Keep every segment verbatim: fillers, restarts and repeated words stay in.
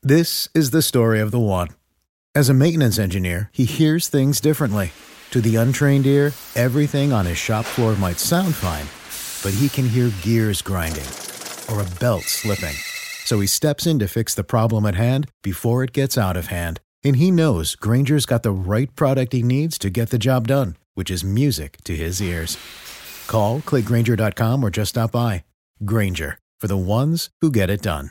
This is the story of the one. As a maintenance engineer, he hears things differently. To the untrained ear, everything on his shop floor might sound fine, but he can hear gears grinding or a belt slipping. So he steps in to fix the problem at hand before it gets out of hand. And he knows Grainger's got the right product he needs to get the job done, which is music to his ears. Call, click Grainger dot com, or just stop by. Grainger, for the ones who get it done.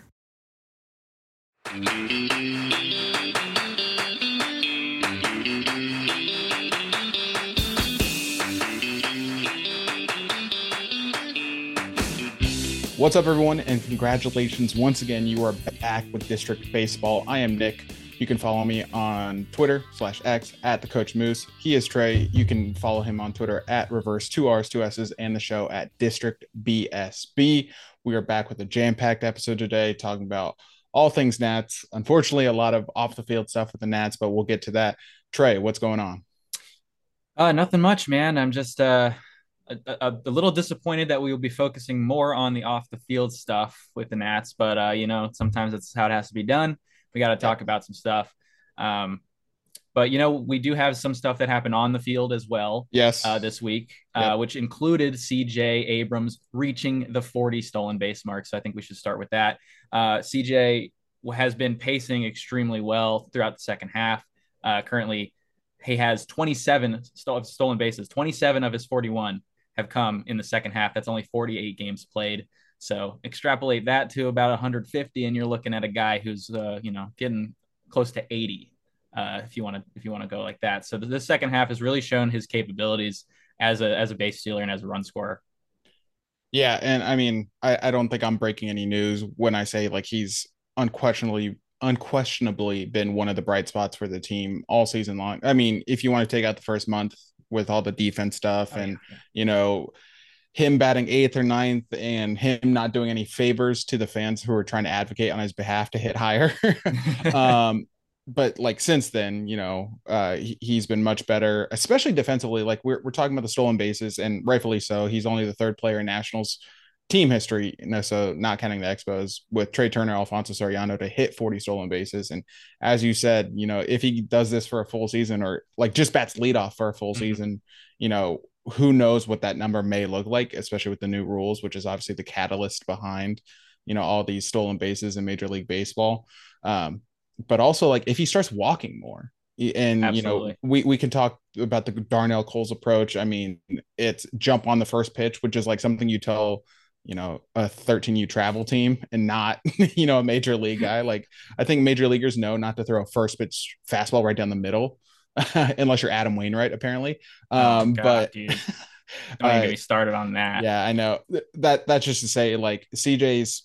What's up, everyone, and congratulations once again. You are back with District Baseball. I am Nick. You can follow me on Twitter slash X at the Coach Moose. He is Trey. You can follow him on Twitter at reverse two R's, two S's, and the show at District B S B. We are back with a jam-packed episode today, talking about all things Nats. Unfortunately, a lot of off the field stuff with the Nats, but we'll get to that. Trey, what's going on? Uh, nothing much, man. I'm just uh, a, a, a little disappointed that we will be focusing more on the off the field stuff with the Nats, but uh, you know, sometimes that's how it has to be done. We got to talk yeah. about some stuff. Um, but you know, we do have some stuff that happened on the field as well. Yes. Uh, this week, yep. uh, which included C J Abrams reaching the forty stolen base mark. So I think we should start with that. Uh, C J has been pacing extremely well throughout the second half. Uh, currently, he has twenty-seven st- stolen bases. twenty-seven of his forty-one have come in the second half. That's only forty-eight games played. So extrapolate that to about one hundred fifty, and you're looking at a guy who's, uh, you know, getting close to eighty, uh, if you want to if you want to go like that. So the, the second half has really shown his capabilities as a as a base stealer and as a run scorer. Yeah, and I mean, I, I don't think I'm breaking any news when I say like he's unquestionably unquestionably been one of the bright spots for the team all season long. I mean, if you want to take out the first month with all the defense stuff oh, and, yeah, yeah. you know, him batting eighth or ninth and him not doing any favors to the fans who are trying to advocate on his behalf to hit higher. um, but like since then, you know, uh, he, he's been much better, especially defensively. Like we're, we're talking about the stolen bases, and rightfully so. He's only the third player in Nationals team history, you know, so not counting the Expos, with Trey Turner, Alfonso Soriano to hit forty stolen bases. And as you said, you know, if he does this for a full season, or like just bats leadoff for a full mm-hmm. season, you know, who knows what that number may look like, especially with the new rules, which is obviously the catalyst behind, you know, all these stolen bases in Major League Baseball. Um, but also like if he starts walking more, and Absolutely. you know, we, we can talk about the Darnell Coles approach. I mean, it's jump on the first pitch, which is like something you tell, you know, a thirteen U travel team and not, you know, a major league guy. Like I think major leaguers know not to throw a first pitch fastball right down the middle, unless you're Adam Wainwright, apparently. Oh, um, God, but dude. Don't even get me started on that. Yeah, I know that. That's just to say, like C J's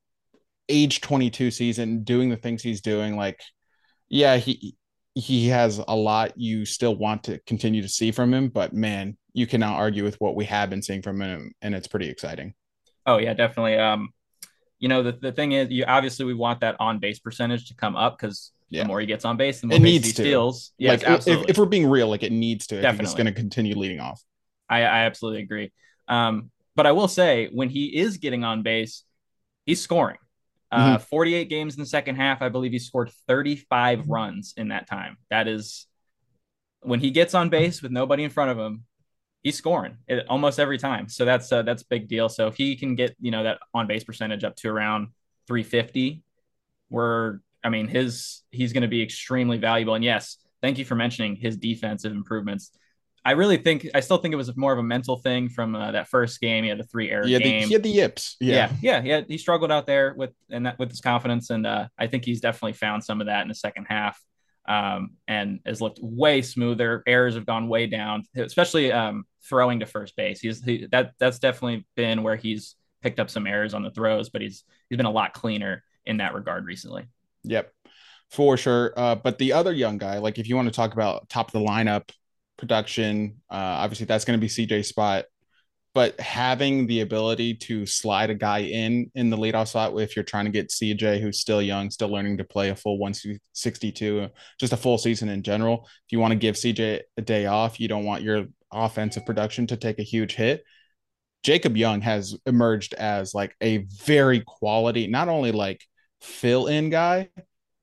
age twenty-two season, doing the things he's doing. Like, yeah, he he has a lot you still want to continue to see from him, but man, you cannot argue with what we have been seeing from him, and it's pretty exciting. Oh yeah, definitely. Um, you know, the, the thing is, you obviously we want that on base percentage to come up, because yeah. the more he gets on base, the more it base needs he to. steals. Yes, like, absolutely. If, if we're being real, like it needs to. Definitely. If he's going to continue leading off. I, I absolutely agree. Um, but I will say, when he is getting on base, he's scoring. Uh, mm-hmm. forty-eight games in the second half. I believe he scored thirty-five mm-hmm. runs in that time. That is, when he gets on base with nobody in front of him, he's scoring it almost every time. So that's uh, that's a big deal. So if he can get, you know, that on base percentage up to around three fifty, we're, I mean, his, he's going to be extremely valuable. And yes, thank you for mentioning his defensive improvements. I really think, I still think it was more of a mental thing from uh, that first game. He had the three error yeah, game. The, he had the yips. Yeah. Yeah. Yeah. Yeah. He struggled out there with, and that with his confidence. And uh, I think he's definitely found some of that in the second half. Um, and has looked way smoother. Errors have gone way down, especially um, throwing to first base. He's he, that that's definitely been where he's picked up some errors on the throws, but he's he's been a lot cleaner in that regard recently. Yep, for sure. Uh, but the other young guy, like if you want to talk about top of the lineup production, uh, obviously that's going to be C J Spot. But having the ability to slide a guy in in the leadoff slot, if you're trying to get C J, who's still young, still learning to play a full one sixty-two, just a full season in general. If you want to give C J a day off, you don't want your offensive production to take a huge hit. Jacob Young has emerged as like a very quality, not only like fill-in guy,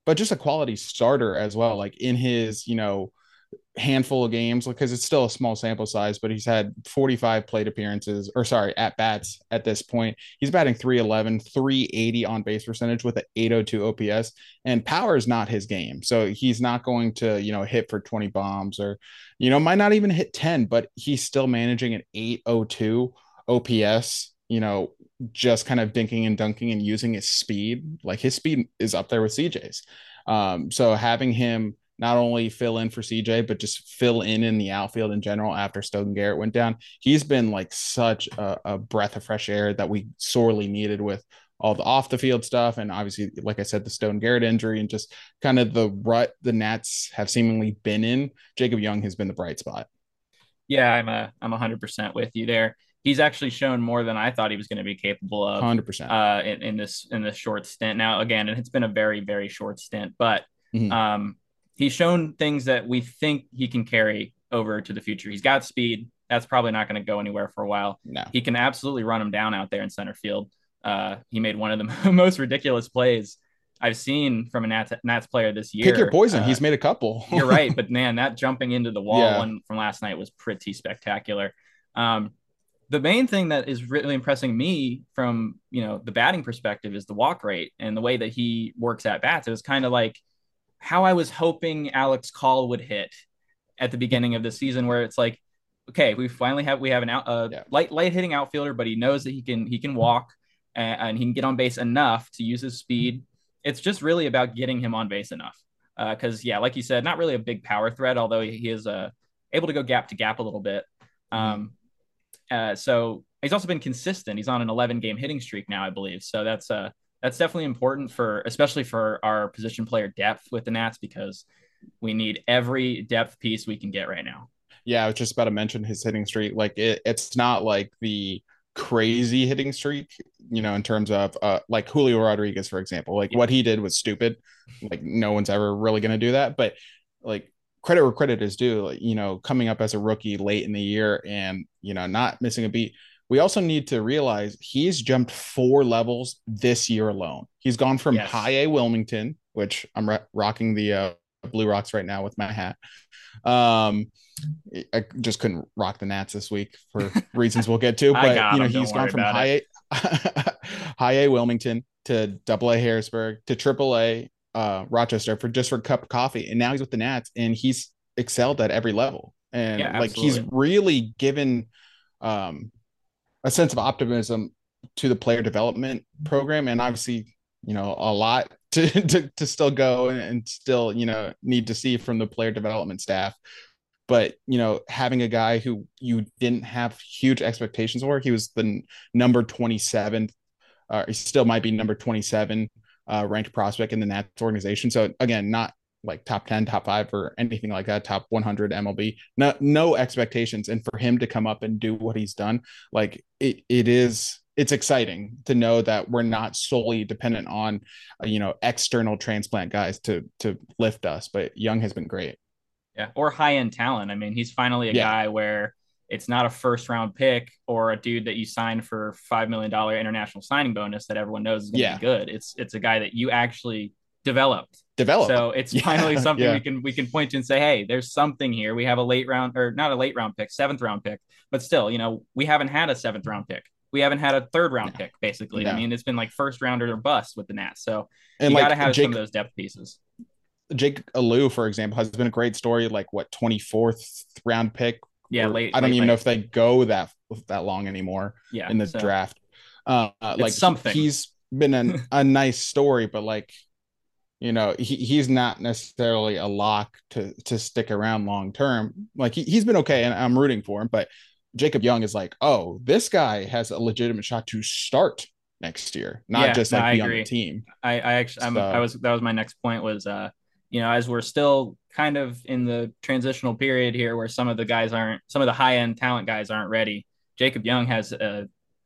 but just a quality starter as well. Like in his, you know, handful of games, because it's still a small sample size, but he's had forty-five plate appearances, or sorry, at bats at this point. He's batting three eleven, three eighty on base percentage with an eight oh two O P S, and power is not his game. So he's not going to, you know, hit for twenty bombs, or, you know, might not even hit ten, but he's still managing an eight oh two O P S, you know, just kind of dinking and dunking and using his speed. Like his speed is up there with C J's. Um, so having him not only fill in for C J, but just fill in in the outfield in general after Stogan Garrett went down. He's been like such a, a breath of fresh air that we sorely needed with all the off the field stuff. And obviously, like I said, the Stogan Garrett injury and just kind of the rut the Nats have seemingly been in. Jacob Young has been the bright spot. Yeah, I'm a, I'm one hundred percent with you there. He's actually shown more than I thought he was going to be capable of one hundred percent. Uh, in, in this in this short stint. Now, again, it's been a very, very short stint, but mm-hmm. um, he's shown things that we think he can carry over to the future. He's got speed. That's probably not going to go anywhere for a while. No. He can absolutely run him down out there in center field. Uh, he made one of the most ridiculous plays I've seen from a Nats, Nats player this year. Pick your poison. Uh, He's made a couple. You're right. But man, that jumping into the wall yeah. one from last night was pretty spectacular. Um, the main thing that is really impressing me from, you know, the batting perspective is the walk rate and the way that he works at bats. It was kind of like how I was hoping Alex Call would hit at the beginning of the season, where it's like, okay, we finally have, we have an out, uh, yeah. light, light hitting outfielder, but he knows that he can, he can walk and, and he can get on base enough to use his speed. It's just really about getting him on base enough. Uh, Cause yeah, like you said, not really a big power threat, although he, he is uh, able to go gap to gap a little bit. Um, uh, so he's also been consistent. He's on an eleven game hitting streak now, I believe. So that's uh, that's definitely important for, especially for our position player depth with the Nats, because we need every depth piece we can get right now. Yeah, I was just about to mention his hitting streak. Like it, it's not like the crazy hitting streak, you know, in terms of uh, like Julio Rodriguez, for example. Like yeah. what he did was stupid. Like no one's ever really going to do that. But like credit where credit is due, like, you know, coming up as a rookie late in the year and, you know, not missing a beat. We also need to realize he's jumped four levels this year alone. He's gone from yes. high A Wilmington, which I'm re- rocking the uh, Blue Rocks right now with my hat. Um, I just couldn't rock the Nats this week for reasons we'll get to, but you know, him, he's gone from high A, high A Wilmington to double A Harrisburg to triple A uh, Rochester for just for a cup of coffee. And now he's with the Nats and he's excelled at every level. And yeah, like he's really given um, a sense of optimism to the player development program. And obviously, you know, a lot to, to, to still go and, and still, you know, need to see from the player development staff. But, you know, having a guy who you didn't have huge expectations for, he was the number twenty-seventh, uh, he still might be number twenty-seven uh, ranked prospect in the Nats organization. So again, not like top ten, top five or anything like that, top one hundred M L B, no, no expectations. And for him to come up and do what he's done, like it, it is, it's exciting to know that we're not solely dependent on, uh, you know, external transplant guys to, to lift us, but Young has been great. Yeah. Or high end talent. I mean, he's finally a yeah. guy where it's not a first round pick or a dude that you signed for five million dollars international signing bonus that everyone knows is going to yeah. be good. It's, it's a guy that you actually developed. Develop. So it's yeah. finally something yeah. we can, we can point to and say, hey, there's something here. We have a late round or not a late round pick, seventh round pick, but still, you know, we haven't had a seventh round pick. We haven't had a third round no. pick, basically. No. I mean, it's been like first rounder or bust with the Nats. So and you like, got to have Jake, some of those depth pieces. Jake Alou, for example, has been a great story. Like what twenty-fourth round pick? Yeah, late. I don't late, even late. know if they go that that long anymore. Yeah, in the so draft. Uh, like something. He's been an, a nice story, but like, you know, he, he's not necessarily a lock to to stick around long term. Like he, he's been okay, and I'm rooting for him. But Jacob Young is like, oh, this guy has a legitimate shot to start next year, not yeah, just no, like I be agree. on the team. I, I actually, I'm, so, I was that was my next point was, uh, you know, as we're still kind of in the transitional period here, where some of the guys aren't, some of the high end talent guys aren't ready. Jacob Young has a,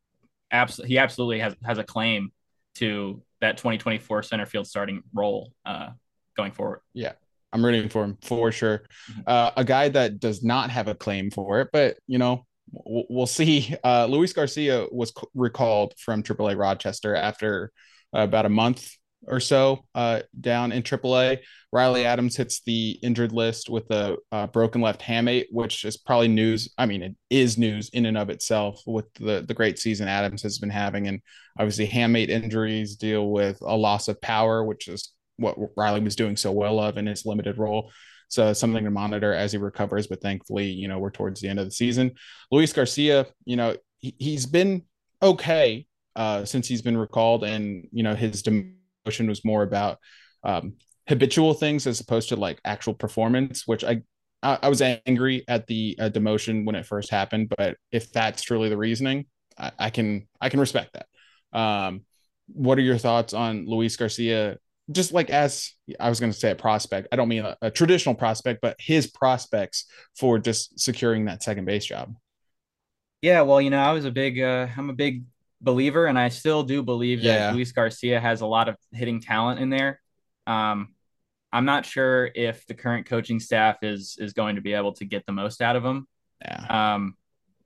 abs- he absolutely has has a claim to that twenty twenty-four center field starting role uh, going forward. Yeah. I'm rooting for him for sure. Uh, a guy that does not have a claim for it, but you know, we'll see. Uh, Luis Garcia was recalled from triple A Rochester after uh, about a month or so uh, down in triple A. Riley Adams hits the injured list with a uh, broken left hamate, which is probably news. I mean, it is news in and of itself with the, the great season Adams has been having. And obviously, hamate injuries deal with a loss of power, which is what Riley was doing so well of in his limited role. So something to monitor as he recovers. But thankfully, you know, we're towards the end of the season. Luis Garcia, you know, he, he's been okay uh, since he's been recalled. And, you know, his demotion was more about um, habitual things as opposed to like actual performance, which I, I, I was angry at the uh, demotion when it first happened. But if that's truly the reasoning, I, I can, I can respect that. Um, what are your thoughts on Luis Garcia? Just like as I was going to say a prospect, I don't mean a, a traditional prospect, but his prospects for just securing that second base job. Yeah, well, you know, I was a big, uh, I'm a big believer, and I still do believe that Yeah. Luis Garcia has a lot of hitting talent in there. Um, I'm not sure if the current coaching staff is is going to be able to get the most out of him. Yeah. Um,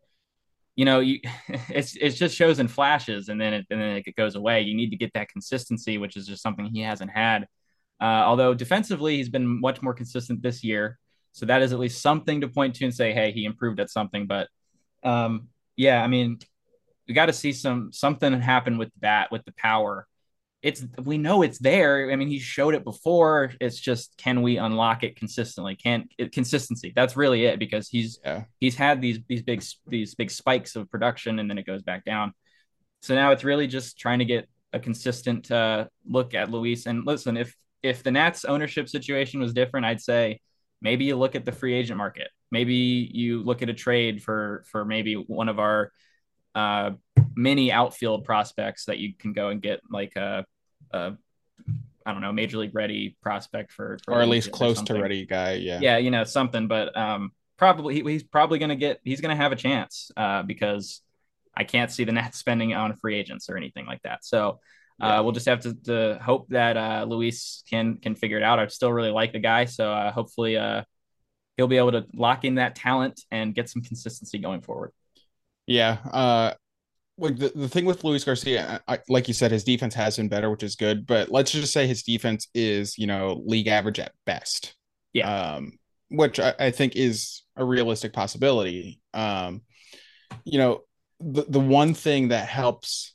you know, you it's it just shows in flashes, and then it and then it goes away. You need to get that consistency, which is just something he hasn't had. Uh, although defensively, he's been much more consistent this year, so that is at least something to point to and say, hey, he improved at something. But um, yeah, I mean, we got to see some something happen with that, with the power. It's we know it's there. I mean, he showed it before. It's just, can we unlock it consistently? Can't it, consistency. That's really it, because he's Yeah. he's had these these big these big spikes of production, and then it goes back down. So now it's really just trying to get a consistent uh, look at Luis. And listen, if if the Nats ownership situation was different, I'd say maybe you look at the free agent market. Maybe you look at a trade for for maybe one of our uh, mini outfield prospects that you can go and get, like a, a I don't know, major league ready prospect for, for Or at least close to ready guy. Yeah. Yeah, you know, something. But um, probably he, he's probably going to get he's going to have a chance uh, because I can't see the Nats spending on free agents or anything like that. So uh, yeah. We'll just have to, to hope that uh, Luis can can figure it out. I still really like the guy, so uh, hopefully uh, he'll be able to lock in that talent and get some consistency going forward. Yeah. Uh, like the, the thing with Luis Garcia, I, like you said, his defense has been better, which is good. But let's just say his defense is, you know, league average at best. Yeah. Um, which I, I think is a realistic possibility. Um, you know, the the one thing that helps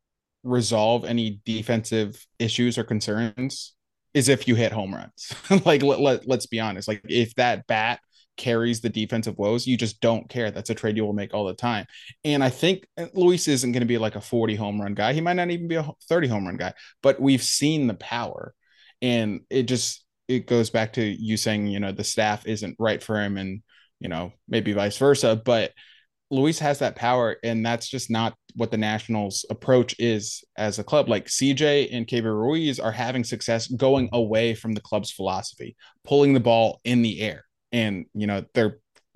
resolve any defensive issues or concerns is if you hit home runs. Like let, let, let's be honest, like if that bat carries the defensive woes, you just don't care. That's a trade you will make all the time. And I think Luis isn't going to be like a forty home run guy. He might not even be a thirty home run guy, but we've seen the power. And it just, it goes back to you saying, you know, the staff isn't right for him, and, you know, maybe vice versa. But Luis has that power, and that's just not what the Nationals' approach is as a club. Like C J and Keibert Ruiz are having success going away from the club's philosophy, pulling the ball in the air. And, you know, they're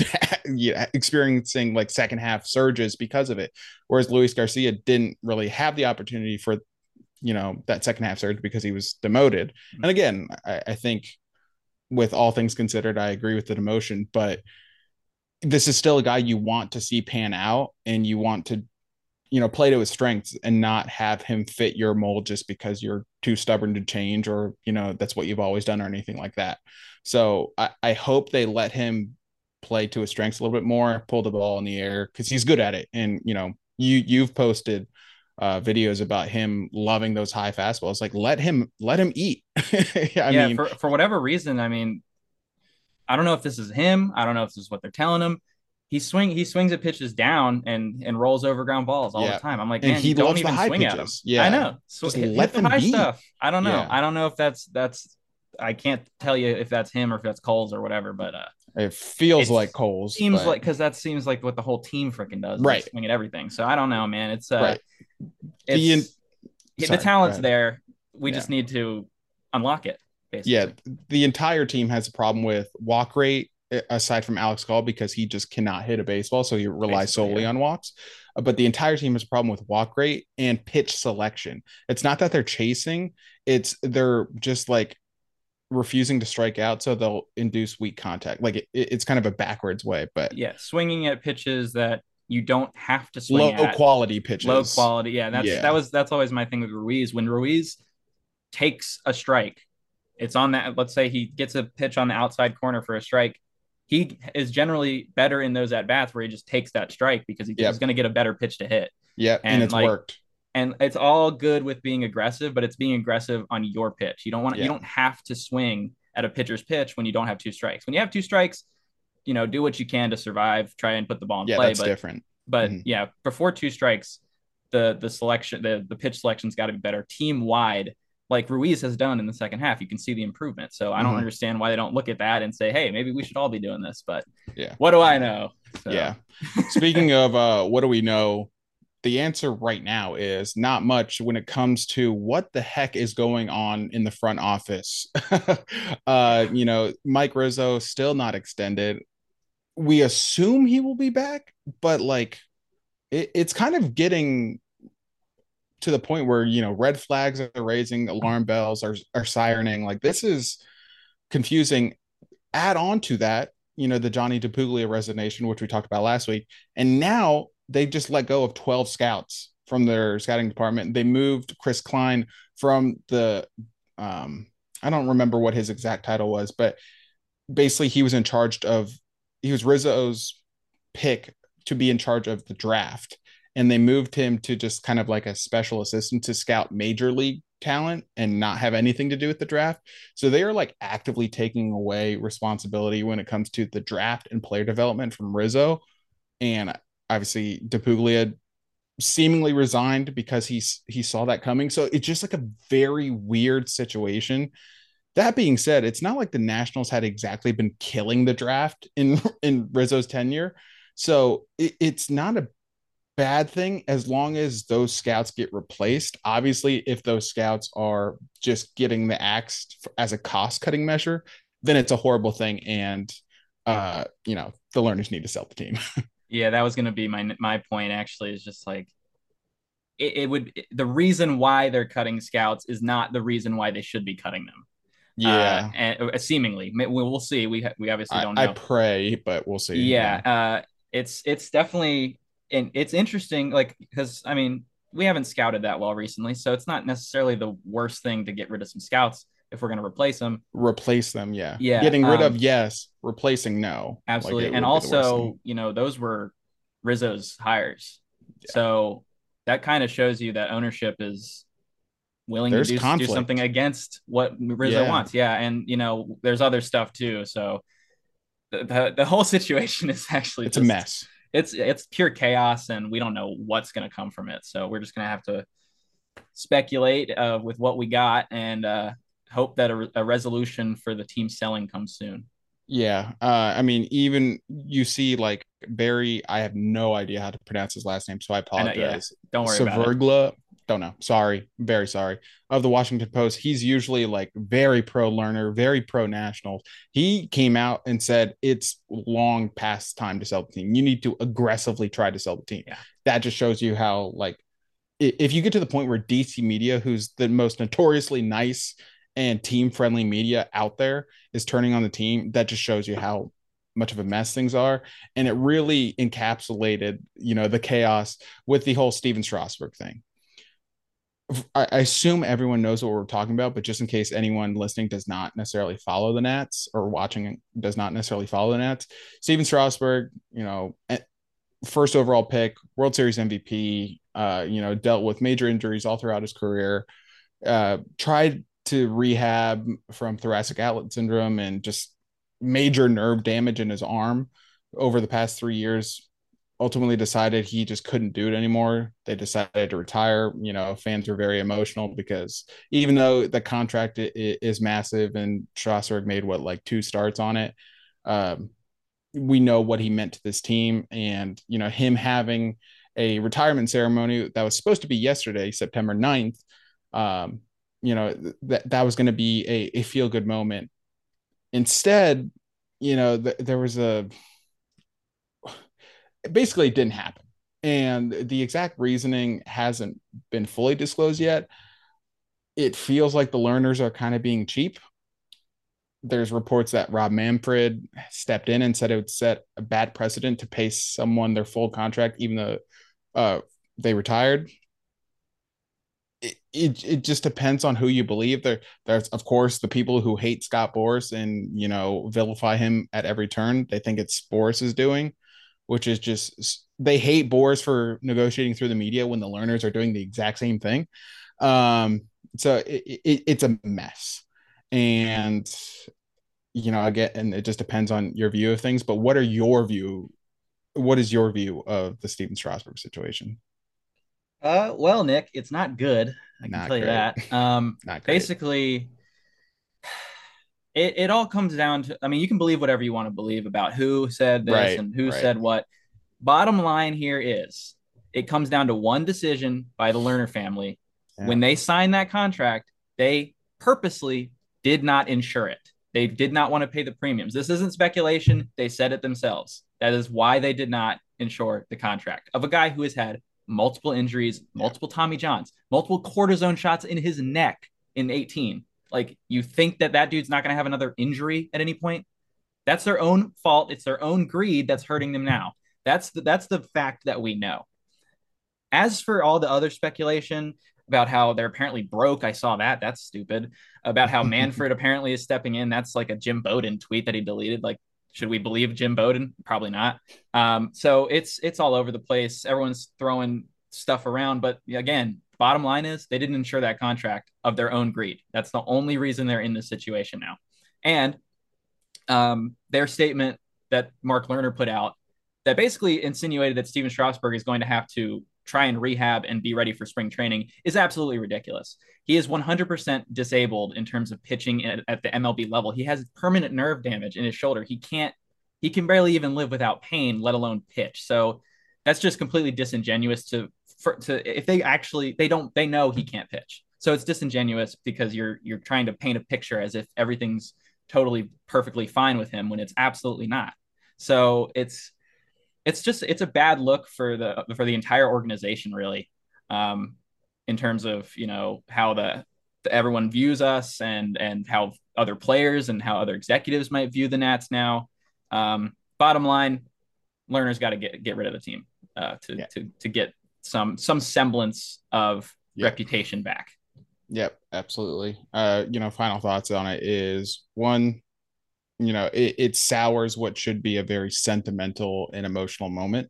yeah, experiencing like second half surges because of it. Whereas Luis Garcia didn't really have the opportunity for, you know, that second half surge because he was demoted. And again, I, I think with all things considered, I agree with the demotion, but this is still a guy you want to see pan out, and you want to, you know, play to his strengths and not have him fit your mold just because you're too stubborn to change, or, you know, that's what you've always done or anything like that. So I, I hope they let him play to his strengths a little bit more, pull the ball in the air, because he's good at it. And, you know, you, you've posted uh, videos about him loving those high fastballs. Like let him, let him eat. I yeah, mean, for, for whatever reason, I mean, I don't know if this is him. I don't know if this is what they're telling him. He swing he swings at pitches down and and rolls over ground balls all yeah. the time. I'm like, man, and he don't loves even the high swing pitches. at him. Yeah, I know. So just hit, let hit them the high be. stuff. I don't know. Yeah. I don't know if that's that's. I can't tell you if that's him or if that's Coles or whatever. But uh, it feels like Coles. Seems but... like because that seems like what the whole team freaking does. Right, swing at everything. So I don't know, man. It's uh, right. It's the, in... the Sorry, talent's there. We yeah. just need to unlock it. Basically. Yeah, the entire team has a problem with walk rate, aside from Alex Gall, because he just cannot hit a baseball, so he relies Basically, solely yeah. on walks. But the entire team has a problem with walk rate and pitch selection. It's not that they're chasing, it's they're just like refusing to strike out, so they'll induce weak contact. Like it, it's kind of a backwards way, but yeah, swinging at pitches that you don't have to swing low at. quality pitches. Low quality, yeah. That's yeah. that was that's always my thing with Ruiz. When Ruiz takes a strike, it's on that. Let's say he gets a pitch on the outside corner for a strike. He is generally better in those at bats where he just takes that strike because he, he's Yep. going to get a better pitch to hit. Yep. And And it's like, worked. and it's all good with being aggressive, but it's being aggressive on your pitch. You don't want, you Yeah. don't have to swing at a pitcher's pitch when you don't have two strikes. When you have two strikes, you know, do what you can to survive, try and put the ball in Yeah. play. That's But, different. but Mhm. yeah, before two strikes, the, the selection, the, the pitch selection's got to be better team wide, like Ruiz has done in the second half. You can see the improvement. So I don't Mhm. understand why they don't look at that and say, hey, maybe we should all be doing this. But Yeah. what do I know? So. Yeah. Speaking of uh, what do we know? The answer right now is not much when it comes to what the heck is going on in the front office. uh, you know, Mike Rizzo still not extended. We assume he will be back, but like it, it's kind of getting to the point where, you know, red flags are raising, alarm bells are are sirening. Like this is confusing. Add on to that, you know, the Johnny DePuglia resignation, which we talked about last week. And now they just let go of twelve scouts from their scouting department. They moved Chris Klein from the, um, I don't remember what his exact title was, but basically he was in charge of, he was Rizzo's pick to be in charge of the draft. And they moved him to just kind of like a special assistant to scout major league talent and not have anything to do with the draft. So they are like actively taking away responsibility when it comes to the draft and player development from Rizzo. And obviously DePuglia seemingly resigned because he's he saw that coming. So it's just like a very weird situation. That being said, it's not like the Nationals had exactly been killing the draft in in Rizzo's tenure. So it, it's not a bad thing as long as those scouts get replaced. Obviously, if those scouts are just getting the axe as a cost cutting measure, then it's a horrible thing. And, uh, you know, the learners need to sell the team. Yeah, that was going to be my my point. Actually, is just like it, it would. The reason why they're cutting scouts is not the reason why they should be cutting them. Uh, Yeah. and uh, seemingly, we'll see. We we obviously I, don't I know. pray, but we'll see. Yeah, Yeah. uh, it's it's definitely and it's interesting. Like because I mean we haven't scouted that well recently, so it's not necessarily the worst thing to get rid of some scouts if we're going to replace them. Replace them. Yeah. Yeah, Getting rid of, um, yes. Replacing, no. Like absolutely. it And would be the worst thing. also, you know, those were Rizzo's hires, Yeah. so that kind of shows you that ownership is willing to There's do do something conflict. against what Rizzo Yeah. wants. Yeah, and you know, there's other stuff too. So the the, the whole situation is actually It's a just mess. it's it's pure chaos, and we don't know what's going to come from it. So we're just going to have to speculate uh, with what we got and uh, hope that a, a resolution for the team selling comes soon. Yeah. Uh, I mean, even you see like Barry, I have no idea how to pronounce his last name, so I I know, yeah. apologize. Don't worry about it. Severgla, don't know. Sorry. Very sorry. Of the Washington Post, he's usually like very pro learner, very pro nationals. He came out and said it's long past time to sell the team. You need to aggressively try to sell the team. Yeah. That just shows you how like if you get to the point where D C media, who's the most notoriously nice and team friendly media out there, is turning on the team, that just shows you how much of a mess things are. And it really encapsulated, you know, the chaos with the whole Steven Strasburg thing. I, I assume everyone knows what we're talking about, but just in case anyone listening does not necessarily follow the Nats or watching does not necessarily follow the Nats, Steven Strasburg, you know, first overall pick, World Series M V P, uh, you know, dealt with major injuries all throughout his career, uh, tried to rehab from thoracic outlet syndrome and just major nerve damage in his arm over the past three years. Ultimately decided he just couldn't do it anymore. They decided to retire. You know, fans were very emotional because even though the contract is massive and Strasburg made what, like two starts on it, um, we know what he meant to this team. And, you know, him having a retirement ceremony that was supposed to be yesterday, September ninth, um, you know, that that was going to be a, a feel good moment. Instead, you know, th- there was a, basically it didn't happen. And the exact reasoning hasn't been fully disclosed yet. It feels like the learners are kind of being cheap. There's reports that Rob Manfred stepped in and said it would set a bad precedent to pay someone their full contract, even though uh, they retired. it, it, it just depends on who you believe. There, there's of course the people who hate Scott Boras and you know vilify him at every turn. They think it's Boras is doing, which is just they hate Boras for negotiating through the media when the learners are doing the exact same thing. Um, so it, it, it's a mess, and you know, I get, and it just depends on your view of things. But what are your view? What is your view of the Steven Strasburg situation? Uh, well, Nick, it's not good. I can Not tell you great. that. Um, Not great. basically, it, it all comes down to, I mean, you can believe whatever you want to believe about who said this Right. and who Right. said what. Bottom line here is it comes down to one decision by the Lerner family. Yeah. When they signed that contract, they purposely did not insure it. They did not want to pay the premiums. This isn't speculation. They said it themselves. That is why they did not insure the contract of a guy who has had multiple injuries, multiple Tommy Johns, multiple cortisone shots in his neck in eighteen. Like, you think that that dude's not going to have another injury at any point? That's their own fault. It's their own greed that's hurting them now. That's the, that's the fact that we know. As for all the other speculation about how they're apparently broke, I saw that. That's stupid. About how Manfred apparently is stepping in. That's like a Jim Bowden tweet that he deleted. Like, should we believe Jim Bowden? Probably not. Um, so it's it's all over the place. Everyone's throwing stuff around. But again, bottom line is they didn't insure that contract of their own greed. That's the only reason they're in this situation now. And um, their statement that Mark Lerner put out that basically insinuated that Steven Strasburg is going to have to try and rehab and be ready for spring training is absolutely ridiculous. He is one hundred percent disabled in terms of pitching at, at the M L B level. He has permanent nerve damage in his shoulder. He can't, he can barely even live without pain, let alone pitch. So that's just completely disingenuous to, for, to, if they actually, they don't, they know he can't pitch. So it's disingenuous because you're, you're trying to paint a picture as if everything's totally perfectly fine with him when it's absolutely not. So it's, it's just, it's a bad look for the, for the entire organization, really. Um, in terms of, you know, how the, the everyone views us and, and how other players and how other executives might view the Nats now. Um, bottom line, Lerner's got to get, get rid of the team uh, to, yeah. to, to get some, some semblance of yep. reputation back. Yep, absolutely. Uh, you know, final thoughts on it is one, you know, it, it sours what should be a very sentimental and emotional moment.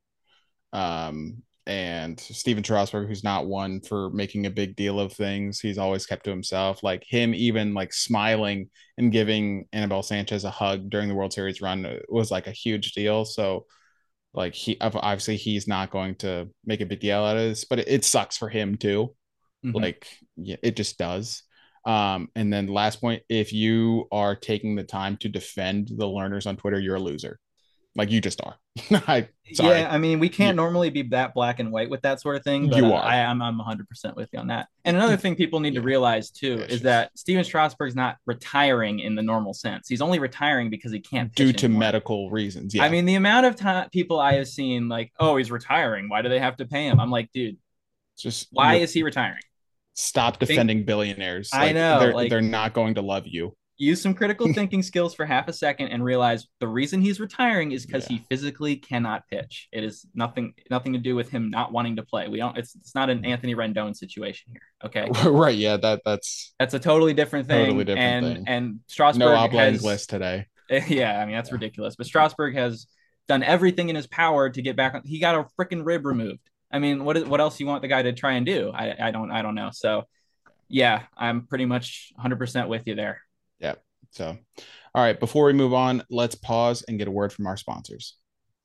Um, and Steven Strasburg, who's not one for making a big deal of things, he's always kept to himself. Like him, even like smiling and giving Anibal Sanchez a hug during the World Series run was like a huge deal. So, like he obviously he's not going to make a big deal out of this, but it, it sucks for him too. Mm-hmm. Like yeah, it just does. Um, and then last point, if you are taking the time to defend the learners on Twitter, you're a loser. Like you just are. I, sorry. Yeah, I mean, we can't you, normally be that black and white with that sort of thing. But you are. I, I'm I'm one hundred percent with you on that. And another thing people need yeah. to realize too yeah, is just, that Steven Strasburg's not retiring in the normal sense. He's only retiring because he can't pitch due to anymore. medical reasons. Yeah. I mean, the amount of time people I have seen like, oh, he's retiring. Why do they have to pay him? I'm like, dude, just why is he retiring? Stop defending think, billionaires. Like, I know. They're, like, they're not going to love you. Use some critical thinking skills for half a second and realize the reason he's retiring is because yeah. he physically cannot pitch. It is nothing nothing to do with him not wanting to play. We don't. It's it's not an Anthony Rendon situation here. Okay. Right. Yeah. That that's that's a totally different thing. Totally different and, thing. And Strasburg no oblongs has list today. Yeah. I mean that's yeah. ridiculous. But Strasburg has done everything in his power to get back on. He got a freaking rib removed. I mean, what is what else you want the guy to try and do? I I don't I don't know. So. Yeah, I'm pretty much one hundred percent with you there. Yeah. So, all right, before we move on, let's pause and get a word from our sponsors.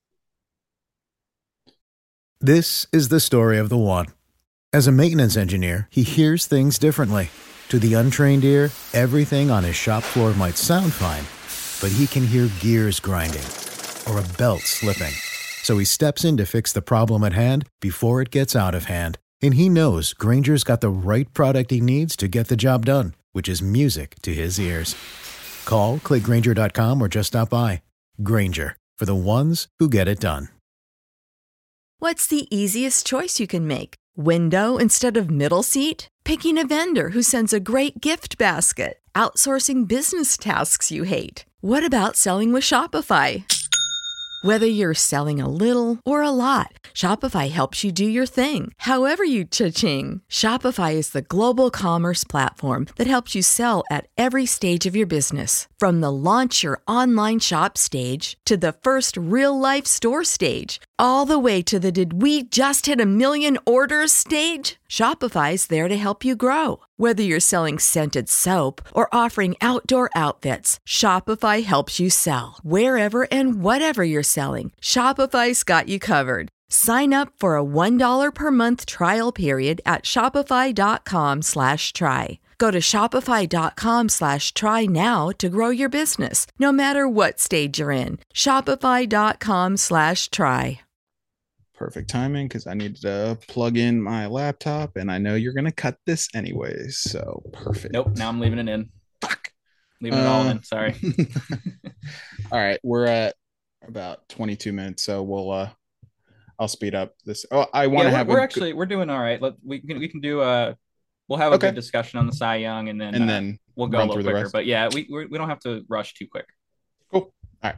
This is the story of the one. As a maintenance engineer, he hears things differently. To the untrained ear, everything on his shop floor might sound fine, but he can hear gears grinding or a belt slipping. So he steps in to fix the problem at hand before it gets out of hand. And he knows Grainger's got the right product he needs to get the job done, which is music to his ears. Call, click Grainger dot com, or just stop by. Grainger, for the ones who get it done. What's the easiest choice you can make? Window instead of middle seat? Picking a vendor who sends a great gift basket? Outsourcing business tasks you hate? What about selling with Shopify? Whether you're selling a little or a lot, Shopify helps you do your thing, however you cha-ching. Shopify is the global commerce platform that helps you sell at every stage of your business. From the launch your online shop stage to the first real-life store stage, all the way to the did we just hit a million orders stage. Shopify's there to help you grow. Whether you're selling scented soap or offering outdoor outfits, Shopify helps you sell. Wherever and whatever you're selling, Shopify's got you covered. Sign up for a one dollar per month trial period at shopify.com slash try. Go to shopify.com slash try now to grow your business, no matter what stage you're in. Shopify.com slash try. Perfect timing because I need to plug in my laptop and I know you're going to cut this anyways. So perfect. Nope. Now I'm leaving it in. Fuck. Leaving it uh, all in. Sorry. All right. We're at about twenty-two minutes. So we'll, uh, I'll speed up this. Oh, I want to yeah, have, we're a... actually, we're doing all right. Let we can, we can do, uh, we'll have a okay. good discussion on the Cy Young and then, and uh, then we'll go a little quicker, but yeah, we, we, we don't have to rush too quick. Cool. All right.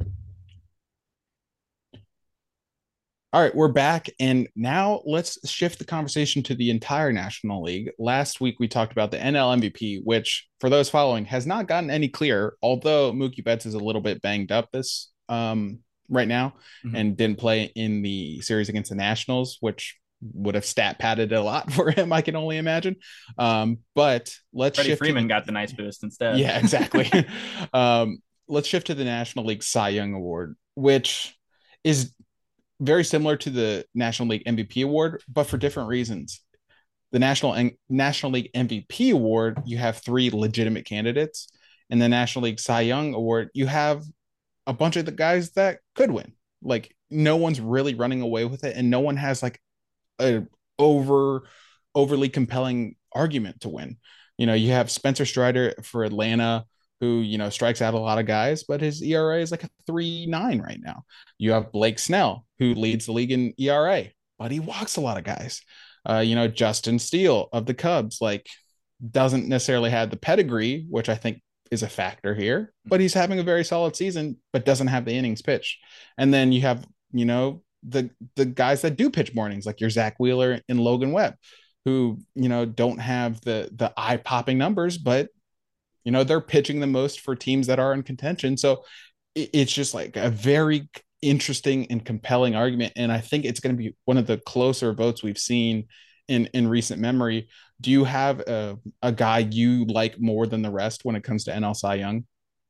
All right, we're back, and now let's shift the conversation to the entire National League. Last week, we talked about the N L M V P, which, for those following, has not gotten any clearer, although Mookie Betts is a little bit banged up this um, right now mm-hmm. and didn't play in the series against the Nationals, which would have stat padded a lot for him, I can only imagine. Um, but let's Freddie shift. Freeman to... got the nice boost instead. Yeah, exactly. um, let's shift to the National League Cy Young Award, which is very similar to the National League M V P award, but for different reasons. The National and National League M V P award, you have three legitimate candidates. In the National League Cy Young award, you have a bunch of the guys that could win. Like no one's really running away with it, and no one has like a over overly compelling argument to win. You know, you have Spencer Strider for Atlanta, who, you know, strikes out a lot of guys, but his E R A is like a three nine right now. You have Blake Snell, who leads the league in E R A, but he walks a lot of guys. Uh, you know, Justin Steele of the Cubs, like, doesn't necessarily have the pedigree, which I think is a factor here, but he's having a very solid season, but doesn't have the innings pitched. And then you have, you know, the the guys that do pitch mornings, like your Zach Wheeler and Logan Webb, who, you know, don't have the the eye-popping numbers, but you know, they're pitching the most for teams that are in contention. So it's just like a very interesting and compelling argument. And I think it's going to be one of the closer votes we've seen in, in recent memory. Do you have a, a guy you like more than the rest when it comes to N L Cy Young?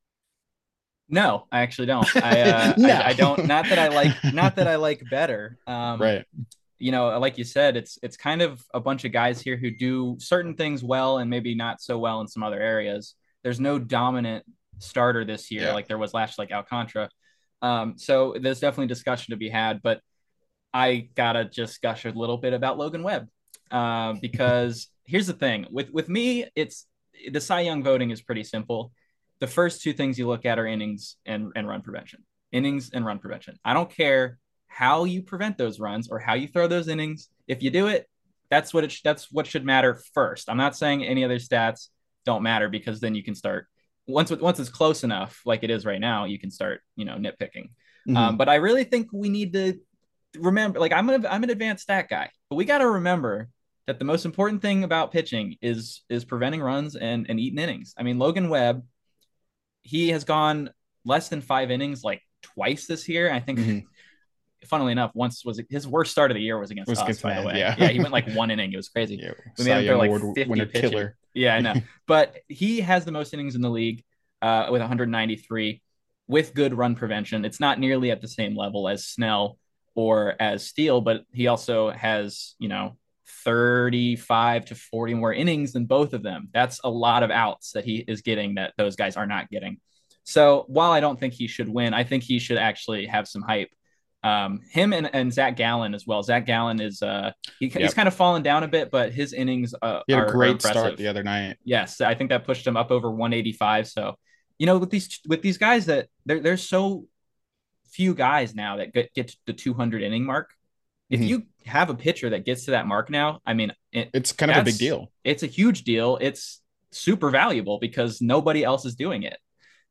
No, I actually don't. I, uh, no. I, I don't, not that I like, not that I like better. Um, right. You know, like you said, it's it's kind of a bunch of guys here who do certain things well and maybe not so well in some other areas. There's no dominant starter this year yeah. like there was last, like Alcantara. Um, so there's definitely discussion to be had, but I gotta just gush a little bit about Logan Webb uh, because here's the thing with with me, it's the Cy Young voting is pretty simple. The first two things you look at are innings and, and run prevention. Innings and run prevention. I don't care how you prevent those runs or how you throw those innings. If you do it, that's what it sh- that's what should matter first. I'm not saying any other stats don't matter, because then you can start once once it's close enough, like it is right now, you can start, you know, nitpicking. Mm-hmm. Um, but I really think we need to remember, like I'm an I'm an advanced stat guy, but we got to remember that the most important thing about pitching is is preventing runs and and eating innings. I mean, Logan Webb, he has gone less than five innings like twice this year. I think. Mm-hmm. Funnily enough, once was his worst start of the year was against was us, against by man, the way. Yeah. yeah, he went like one inning. It was crazy. Yeah, we made him throw like fifty pitches. Killer. Yeah, I know. But he has the most innings in the league uh, with one hundred ninety-three with good run prevention. It's not nearly at the same level as Snell or as Steele, but he also has, you know, thirty-five to forty more innings than both of them. That's a lot of outs that he is getting that those guys are not getting. So while I don't think he should win, I think he should actually have some hype. Um, him and, and Zach Gallen as well. Zach Gallen is uh, he, yep. he's kind of fallen down a bit, but his innings uh, he had are a great are impressive. Start the other night. Yes, I think that pushed him up over one eighty-five. So, you know, with these with these guys that there there's so few guys now that get, get to the two hundred inning mark. If mm-hmm. you have a pitcher that gets to that mark now, I mean, it, it's kind of a big deal. It's a huge deal. It's super valuable because nobody else is doing it.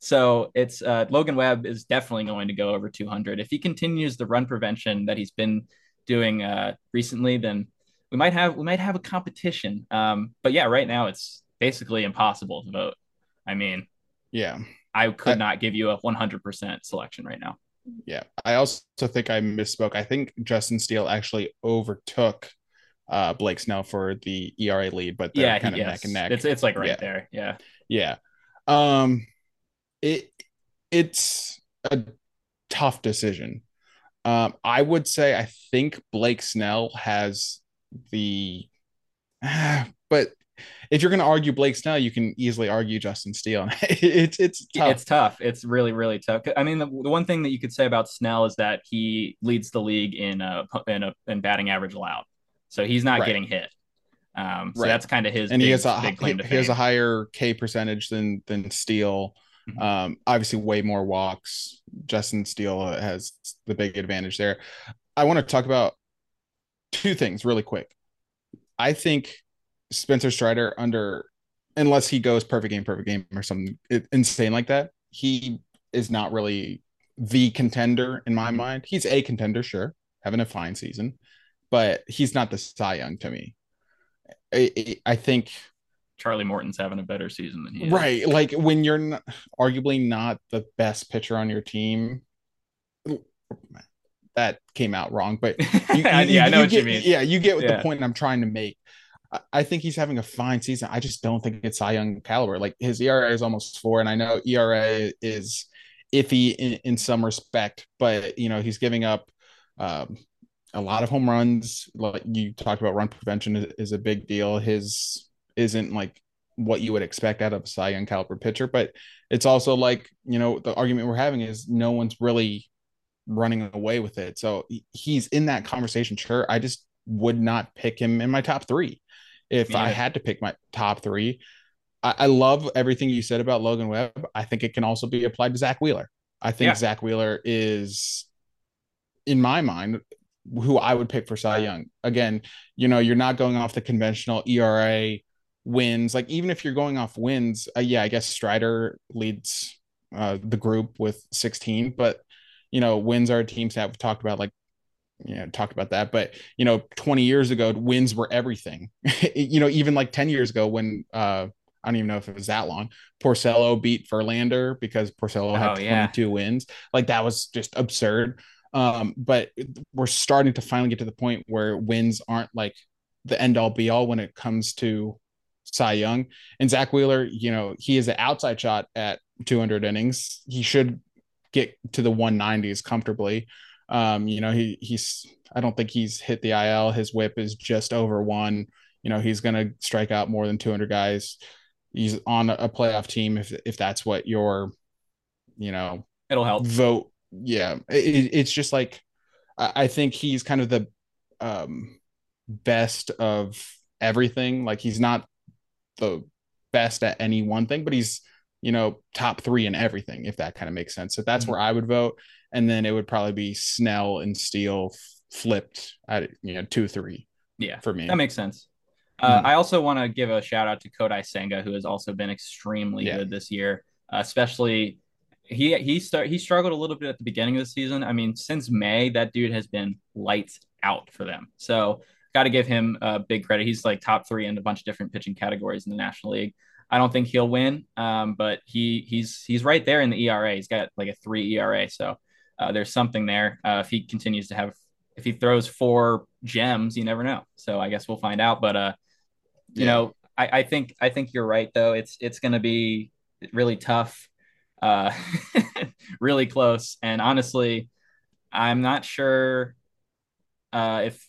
So it's uh, Logan Webb is definitely going to go over two hundred. If he continues the run prevention that he's been doing uh, recently, then we might have we might have a competition. Um, but yeah, right now it's basically impossible to vote. I mean, yeah, I could I, not give you a one hundred percent selection right now. Yeah, I also think I misspoke. I think Justin Steele actually overtook uh, Blake Snell for the E R A lead, but they're Yeah, he, kind of neck and yes, neck. it's it's like right yeah. there. Yeah, yeah. Um, it it's a tough decision. Um, I would say I think Blake Snell has the, but if you're going to argue Blake Snell, you can easily argue Justin Steele. it's it's tough. It's tough. It's really really tough. I mean, the, the one thing that you could say about Snell is that he leads the league in a in a in batting average allowed, so he's not right. getting hit. Um, so right. that's kind of his and big, he has a big claim to he has fame. a higher K percentage than than Steele. Mm-hmm. Um, obviously, way more walks. Justin Steele has the big advantage there. I want to talk about two things really quick. I think Spencer Strider, under unless he goes perfect game, perfect game, or something insane like that, he is not really the contender in my mind. He's a contender, sure, having a fine season, but he's not the Cy Young to me. I, I think Charlie Morton's having a better season than he is. Right. Like when you're not, arguably not the best pitcher on your team, that came out wrong, but you, you, yeah, you, I know you what get, you mean. Yeah, you get what yeah. the point I'm trying to make. I, I think he's having a fine season. I just don't think it's Cy Young caliber. Like his E R A is almost four, and I know E R A is iffy in, in some respect, but you know, he's giving up um, a lot of home runs. Like you talked about, run prevention is, is a big deal. His isn't like what you would expect out of a Cy Young caliber pitcher, but it's also like, you know, the argument we're having is no one's really running away with it. So he's in that conversation. Sure. I just would not pick him in my top three. If yeah. I had to pick my top three, I, I love everything you said about Logan Webb. I think it can also be applied to Zach Wheeler. I think yeah. Zach Wheeler is, in my mind, who I would pick for Cy Young. Again, you know, you're not going off the conventional E R A wins. Like even if you're going off wins, uh, yeah, I guess Strider leads uh, the group with sixteen, but you know, wins are teams that we've talked about, like, you know, talked about that. But, you know, twenty years ago, wins were everything. you know, even like ten years ago when, uh, I don't even know if it was that long, Porcello beat Verlander because Porcello had oh, twenty-two yeah. wins. Like that was just absurd. Um, but we're starting to finally get to the point where wins aren't like the end all be all when it comes to Cy Young. And Zach Wheeler, you know, he is an outside shot at two hundred innings. He should get to the one nineties comfortably. Um, you know, he he's, I don't think he's hit the I L. His whip is just over one. You know, he's going to strike out more than two hundred guys. He's on a playoff team. If, if that's what your, you know, it'll help vote. Yeah. It, it's just like, I think he's kind of the um, best of everything. Like he's not the best at any one thing, but he's, you know, top three in everything, if that kind of makes sense. So that's mm-hmm. where I would vote. And then it would probably be Snell and Steele flipped at, you know, two, three. Yeah, for me. That makes sense. Uh, mm-hmm. I also want to give a shout out to Kodai Senga, who has also been extremely yeah. good this year, uh, especially he, he start, he struggled a little bit at the beginning of the season. I mean, since May, that dude has been lights out for them. So got to give him a uh, big credit. He's like top three in a bunch of different pitching categories in the National League. I don't think he'll win, um, but he he's he's right there in the E R A. He's got like a three E R A, so uh, there's something there. Uh, if he continues to have, if he throws four gems, you never know. So I guess we'll find out. But uh, you yeah. know, I, I think I think you're right though. It's it's going to be really tough, uh, really close, and honestly, I'm not sure uh, if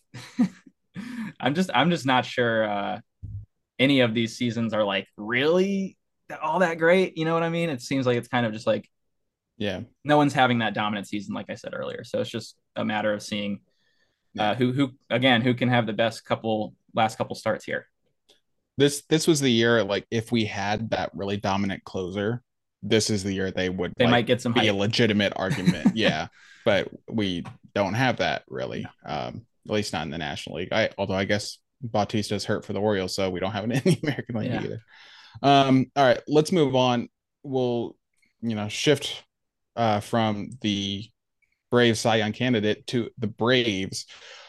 I'm just I'm just not sure. Uh, any of these seasons are like really all that great. You know what I mean? It seems like it's kind of just like, yeah, no one's having that dominant season, like I said earlier. So it's just a matter of seeing uh, yeah. who, who, again, who can have the best couple last couple starts here. This, this was the year, like if we had that really dominant closer, this is the year they would, they like, might get some be hype. a legitimate argument. yeah. But we don't have that really. No. Um, at least not in the National League. I, although I guess Bautista's hurt for the Orioles, so we don't have it in the American League yeah. either. Um, all right, let's move on. We'll you know, shift uh, from the Braves Cy Young candidate to the Braves,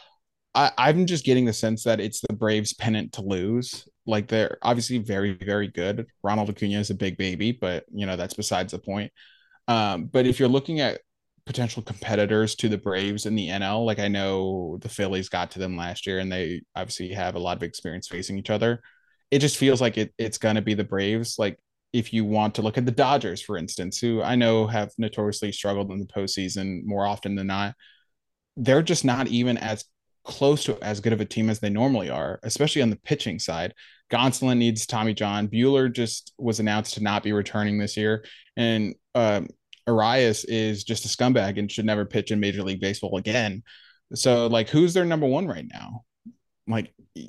I, I'm just getting the sense that it's the Braves' pennant to lose. Like they're obviously very, very good. Ronald Acuna is a big baby, but you know that's besides the point. Um, but if you're looking at potential competitors to the Braves in the N L, like I know the Phillies got to them last year, and they obviously have a lot of experience facing each other. It just feels like it, it's going to be the Braves. Like if you want to look at the Dodgers, for instance, who I know have notoriously struggled in the postseason more often than not, they're just not even as close to as good of a team as they normally are, especially on the pitching side. Gonsolin needs Tommy John. Bueller just was announced to not be returning this year, and um, Arias is just a scumbag and should never pitch in Major League Baseball again. So, like, who's their number one right now? Like,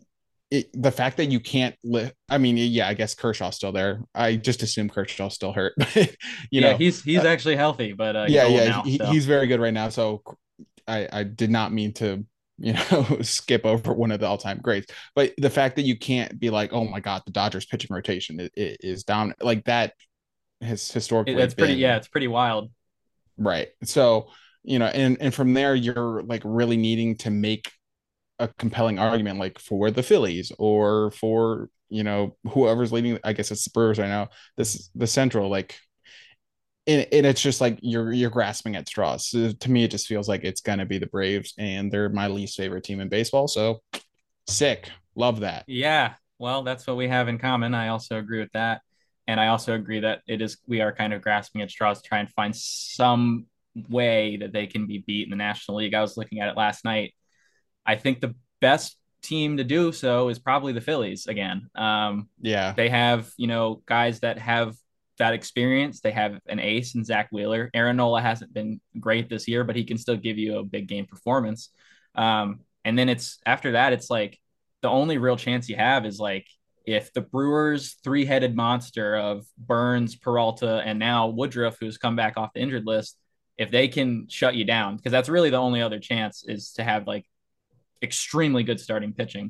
it, the fact that you can't lift. I mean, yeah, I guess Kershaw's still there. I just assume Kershaw's still hurt. you Yeah, know, he's he's uh, actually healthy, but uh, he's yeah, old yeah, now. he, So. he's very good right now. So I, I did not mean to, you know, skip over one of the all-time greats, but the fact that you can't be like, oh my God, the Dodgers pitching rotation is, is down like that has It, historically it's pretty, yeah, been it's pretty wild. right. So, you know, and, and from there, you're like really needing to make a compelling argument, like for the Phillies or for, you know, whoever's leading, I guess it's the Brewers right now, this, the Central, like, and, and it's just like you're you're grasping at straws. So to me, it just feels like it's gonna be the Braves, and they're my least favorite team in baseball. So sick, love that. Yeah, well, that's what we have in common. I also agree with that, and I also agree that it is we are kind of grasping at straws to try and find some way that they can be beat in the National League. I was looking at it last night. I think the best team to do so is probably the Phillies again. Um, Yeah, they have, you know, guys that have that experience. They have an ace in Zach Wheeler. Aaron Nola hasn't been great this year, but he can still give you a big game performance. Um, and then it's after that, it's like the only real chance you have is like if the Brewers three-headed monster of Burns, Peralta, and now Woodruff, who's come back off the injured list, if they can shut you down, because that's really the only other chance is to have like extremely good starting pitching.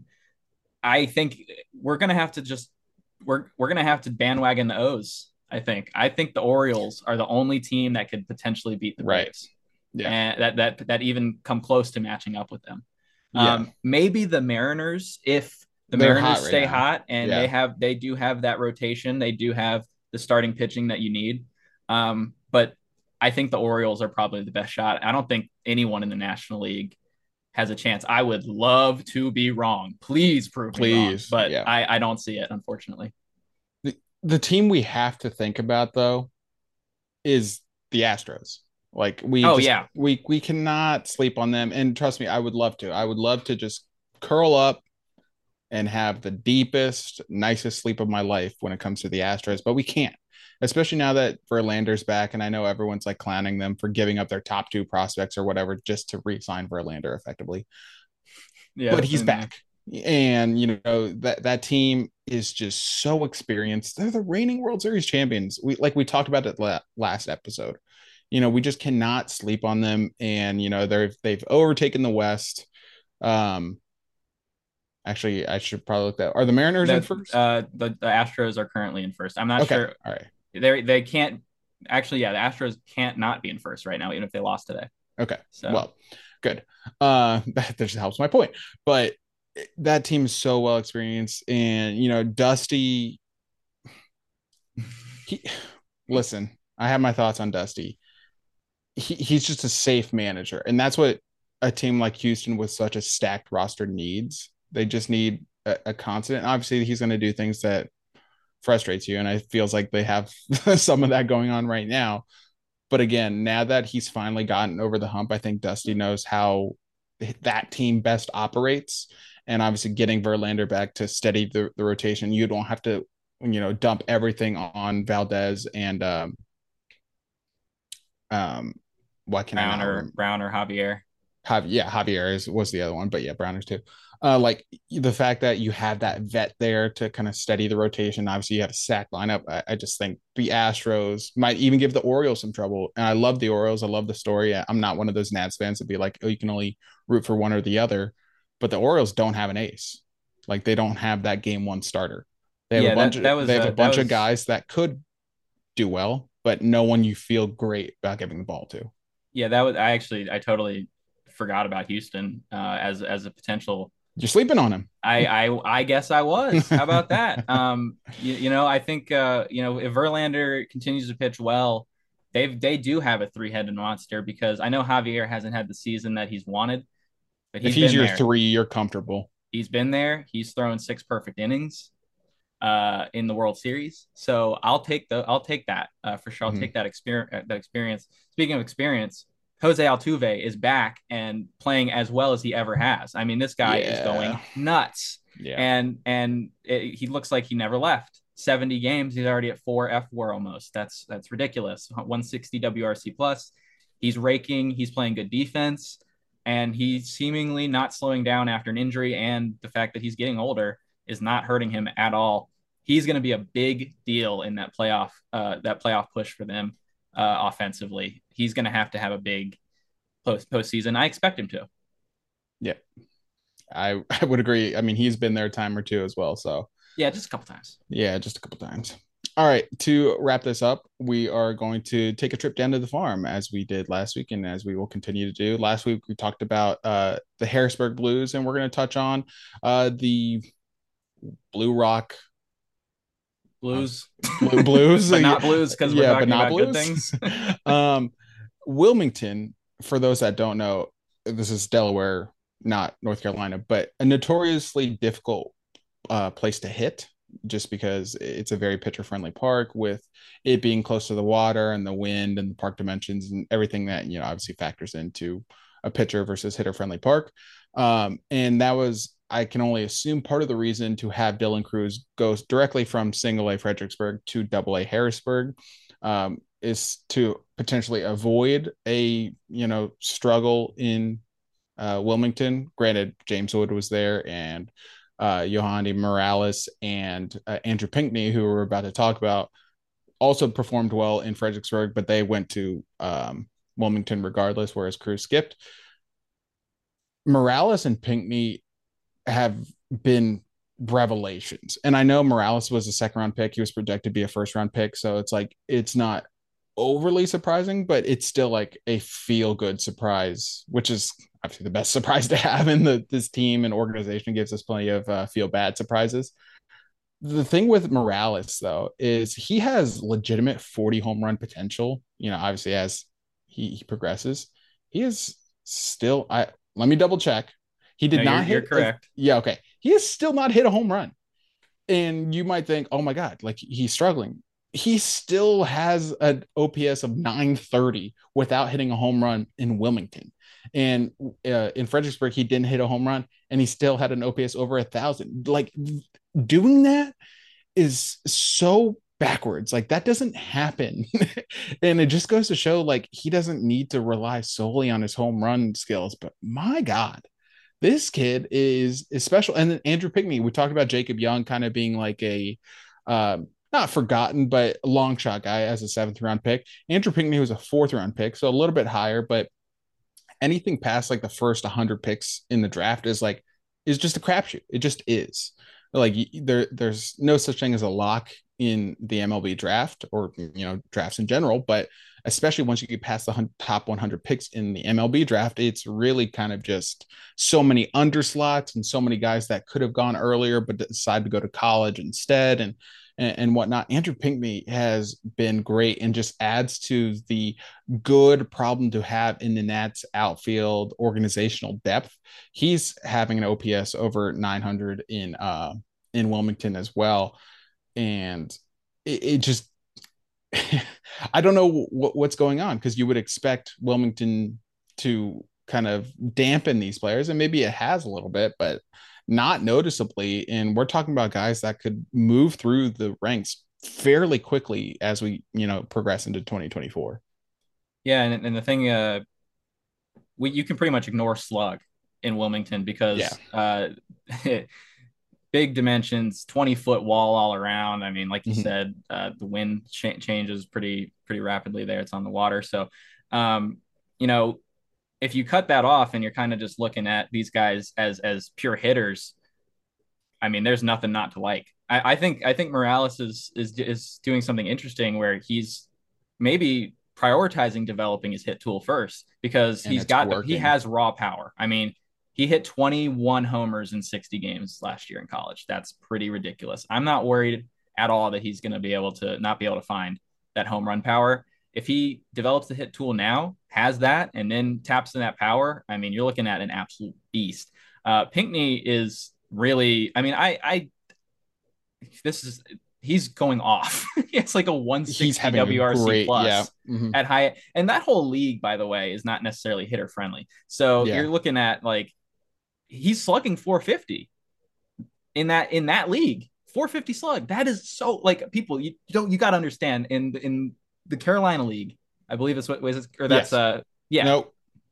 I think we're gonna have to just we're we're gonna have to bandwagon the O's. I think I think the Orioles are the only team that could potentially beat the right. Braves, Yeah, and that that that even come close to matching up with them. yeah, Um, maybe the Mariners, if the they're Mariners hot right stay now. hot and they Yeah, have they do have that rotation, they do have the starting pitching that you need. Um, but I think the Orioles are probably the best shot. I don't think anyone in the National League has a chance. I would love to be wrong. Please prove me wrong, please. but Yeah, I, I don't see it, unfortunately. the, the team we have to think about though is the Astros. Like we Oh just yeah, we we cannot sleep on them. And trust me, I would love to. I would love to just curl up and have the deepest, nicest sleep of my life when it comes to the Astros, but we can't, especially now that Verlander's back. And I know everyone's like clowning them for giving up their top two prospects or whatever just to re-sign Verlander effectively. yeah. But he's back. And you know that that team is just so experienced. They're the reigning World Series champions. We like we talked about it la- last episode. You know, we just cannot sleep on them. And you know, they're they've overtaken the West. Um, Actually, I should probably look that. Are the Mariners in That first? uh, the the Astros are currently in first. I'm not Okay, sure. all right. They they can't actually. Yeah, the Astros can't not be in first right now, even if they lost today. Okay. So Well, good. Uh, that just helps my point. But that team is so well experienced, and you know, Dusty. He, listen, I have my thoughts on Dusty. He, he's just a safe manager, and that's what a team like Houston with such a stacked roster needs. They just need a, a constant. Obviously, he's going to do things that frustrates you, and it feels like they have some of that going on right now. But again, now that he's finally gotten over the hump, I think Dusty knows how that team best operates. And obviously, getting Verlander back to steady the, the rotation, you don't have to, you know, dump everything on Valdez and um, um, what can Brown I not or remember? Brown or Javier. Jav- yeah, Javier is, was the other one, but yeah, Browners too. Uh, like the fact that you have that vet there to kind of steady the rotation. Obviously, you have a sack lineup. I, I just think the Astros might even give the Orioles some trouble. And I love the Orioles. I love the story. I'm not one of those Nats fans to be like, oh, you can only root for one or the other. But the Orioles don't have an ace. Like they don't have that game one starter. They have Yeah, a bunch that that of was they have a uh, that bunch of was guys that could do well, but no one you feel great about giving the ball to. Yeah, that was I actually I totally forgot about Houston uh, as as a potential. You're sleeping on him. I I I guess I was. How about that? Um, you, you know, I think uh, you know, if Verlander continues to pitch well, they they do have a three-headed monster because I know Javier hasn't had the season that he's wanted, but If he's he's been your there. three, you're comfortable. He's been there. He's thrown six perfect innings uh, in the World Series. So I'll take the I'll take that uh, for sure. I'll Mhm. take that experience. That experience. Speaking of experience, Jose Altuve is back and playing as well as he ever has. I mean, this guy is going Yeah. nuts, Yeah. and and it, he looks like he never left. seventy games, he's already at four F W A R almost. That's that's ridiculous. one sixty W R C plus. He's raking. He's playing good defense, and he's seemingly not slowing down after an injury. And the fact that he's getting older is not hurting him at all. He's going to be a big deal in that playoff uh, that playoff push for them uh, offensively. He's going to have to have a big post postseason. I expect him to. Yeah, I I would agree. I mean, he's been there a time or two as well. So yeah, just a couple times. Yeah, just a couple times. All right, to wrap this up, we are going to take a trip down to the farm as we did last week and as we will continue to do. Last week, we talked about uh, the Harrisburg Blues, and we're going to touch on uh, the Blue Rock Blues. Blue, Blues. But not Blues because we're Yeah, talking but not about good Blues. things. um, Wilmington, for those that don't know, this is Delaware, not North Carolina, but a notoriously difficult uh, place to hit just because it's a very pitcher friendly park with it being close to the water and the wind and the park dimensions and everything that, you know, obviously factors into a pitcher versus hitter friendly park. Um, and that was, I can only assume, part of the reason to have Dylan Cruz go directly from single A Fredericksburg to double A Harrisburg um, is to potentially avoid a, you know, struggle in uh, Wilmington. Granted, James Wood was there and uh, Yohandy Morales and uh, Andrew Pinckney, who we're about to talk about, also performed well in Fredericksburg, but they went to um, Wilmington regardless, whereas Cruz skipped. Morales and Pinckney have been revelations. And I know Morales was a second round pick. He was projected to be a first round pick. So it's like, it's not overly surprising, but it's still like a feel good surprise, which is obviously the best surprise to have in the this team and organization. Gives us plenty of uh, feel bad surprises. The thing with Morales though is he has legitimate forty home run potential. You know, obviously as he, he progresses, he is still. I let me double check. He did No, not you're, hit. you're correct. A, yeah, okay. He has still not hit a home run, and you might think, oh my god, like he's struggling. He still has an O P S of nine thirty without hitting a home run in Wilmington. And uh, in Fredericksburg, he didn't hit a home run and he still had an O P S over a thousand. Like doing that is so backwards. Like that doesn't happen. And it just goes to show like he doesn't need to rely solely on his home run skills. But my God, this kid is, is special. And then Andrew Pinckney, we talked about Jacob Young kind of being like a, um, not forgotten, but a long shot guy as a seventh round pick. Andrew Pinckney was a fourth round pick, so a little bit higher, but anything past like the first one hundred picks in the draft is like, is just a crapshoot. It just is. Like there, there's no such thing as a lock in the M L B draft or, you know, drafts in general, but especially once you get past the top one hundred picks in the M L B draft, it's really kind of just so many underslots and so many guys that could have gone earlier, but decided to go to college instead. And, and, and whatnot. Andrew Pinckney has been great and just adds to the good problem to have in the Nats outfield organizational depth. He's having an O P S over nine hundred in, uh, in Wilmington as well. And it, it just, I don't know what, what's going on because you would expect Wilmington to kind of dampen these players, and maybe it has a little bit, but not noticeably. And we're talking about guys that could move through the ranks fairly quickly as we, you know, progress into twenty twenty-four. Yeah, and, and the thing, uh, we you can pretty much ignore slug in Wilmington because yeah. uh, big dimensions, twenty foot wall all around. I mean, like you mm-hmm. said, uh, the wind ch- changes pretty pretty rapidly there. It's on the water, so um, you know. If you cut that off and you're kind of just looking at these guys as as pure hitters, I mean, there's nothing not to like. I, I think I think Morales is is is doing something interesting where he's maybe prioritizing developing his hit tool first, because And he's it's got the, he working. has raw power. I mean, he hit twenty-one homers in sixty games last year in college. That's pretty ridiculous. I'm not worried at all that he's going to be able to not be able to find that home run power. If he develops the hit tool now, has that, and then taps in that power, I mean, you're looking at an absolute beast. Uh, Pinckney is really, I mean, I, I, this is, he's going off. It's like a one sixty W R C great, plus yeah. mm-hmm. at high. And that whole league, by the way, is not necessarily hitter friendly. So yeah. you're looking at like, he's slugging four fifty in that, in that league, four fifty slug. That is so, like, people, you don't, you got to understand in, in the Carolina League, I believe it's what was it, or that's, yes. uh, yeah. Nope.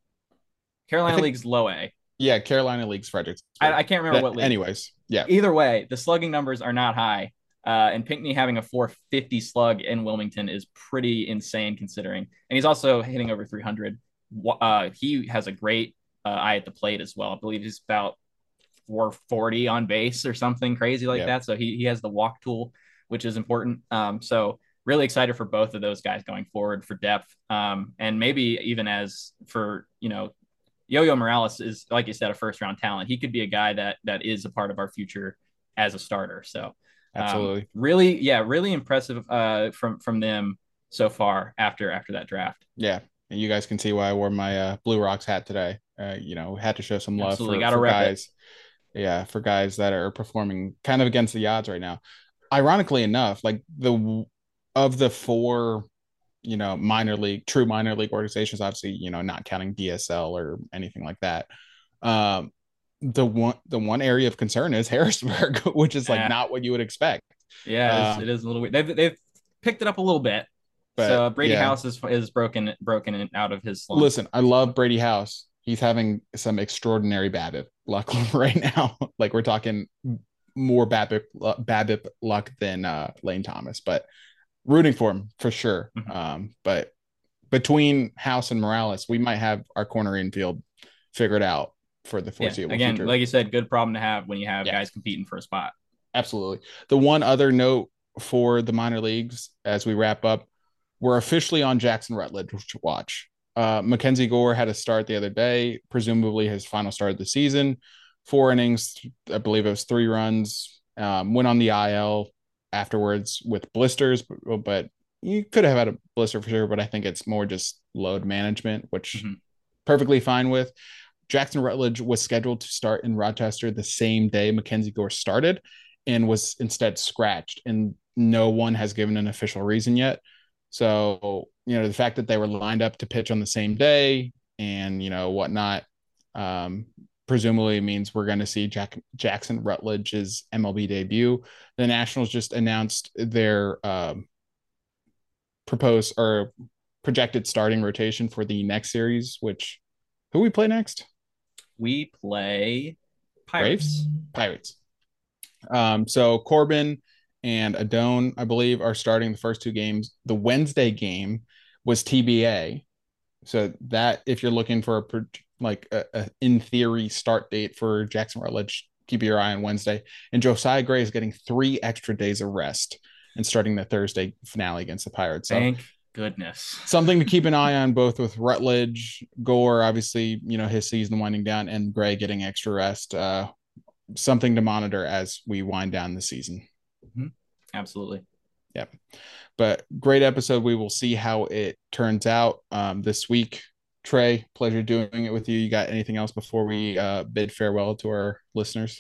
Carolina think, League's low A. Yeah. Carolina League's Fredericksburg. I, I can't remember that, what league. Anyways. Yeah. Either way, the slugging numbers are not high. Uh, and Pinckney having a four fifty slug in Wilmington is pretty insane considering. And he's also hitting over three hundred. Uh, he has a great uh, eye at the plate as well. I believe he's about four forty on base or something crazy like yeah. that. So he, he has the walk tool, which is important. Um, so really excited for both of those guys going forward for depth. Um, and maybe even as for, you know, Yo-Yo Morales is, like you said, a first round talent. He could be a guy that that is a part of our future as a starter. So absolutely. Um, really, yeah, really impressive uh, from from them so far after after that draft. Yeah, and you guys can see why I wore my uh, Blue Rocks hat today. Uh, you know, had to show some love absolutely. for, for guys. It. Yeah, for guys that are performing kind of against the odds right now. Ironically enough, like the of the four, you know, minor league, true minor league organizations, obviously, you know, not counting D S L or anything like that. Um, the one the one area of concern is Harrisburg, which is like yeah. not what you would expect. Yeah, um, it is a little weird. They've they've picked it up a little bit. But, so Brady yeah. House is is broken broken out of his slump. Listen, I love Brady House. He's having some extraordinary BABIP luck right now. Like we're talking more BABIP BABIP luck than uh, Lane Thomas, but rooting for him for sure. Mm-hmm. Um, but between House and Morales, we might have our corner infield figured out for the foreseeable yeah, again, future. Like you said, good problem to have when you have yeah. guys competing for a spot. Absolutely. The one other note for the minor leagues as we wrap up, we're officially on Jackson Rutledge watch. Uh, Mackenzie Gore had a start the other day, presumably his final start of the season. Four innings, I believe it was three runs, um, went on the I L afterwards with blisters, but, but you could have had a blister for sure, but I think it's more just load management, which mm-hmm. perfectly fine with. Jackson Rutledge was scheduled to start in Rochester the same day Mackenzie Gore started and was instead scratched, and no one has given an official reason yet. So, you know, the fact that they were lined up to pitch on the same day and, you know, whatnot, um, presumably means we're going to see Jack Jackson Rutledge's M L B debut. The Nationals just announced their um, proposed or projected starting rotation for the next series, which who we play next? We play Pirates. Braves? Pirates. Um, so Corbin and Adone, I believe, are starting the first two games. The Wednesday game was T B A. So that, if you're looking for a like a, a in theory start date for Jackson Rutledge, keep your eye on Wednesday. And Josiah Gray is getting three extra days of rest and starting the Thursday finale against the Pirates. So thank goodness. Something to keep an eye on, both with Rutledge, Gore, obviously, you know, his season winding down, and Gray getting extra rest. Uh, something to monitor as we wind down the season. Mm-hmm. Absolutely. Yeah. But great episode. We will see how it turns out um, this week. Trey, pleasure doing it with you. You got anything else before we uh, bid farewell to our listeners?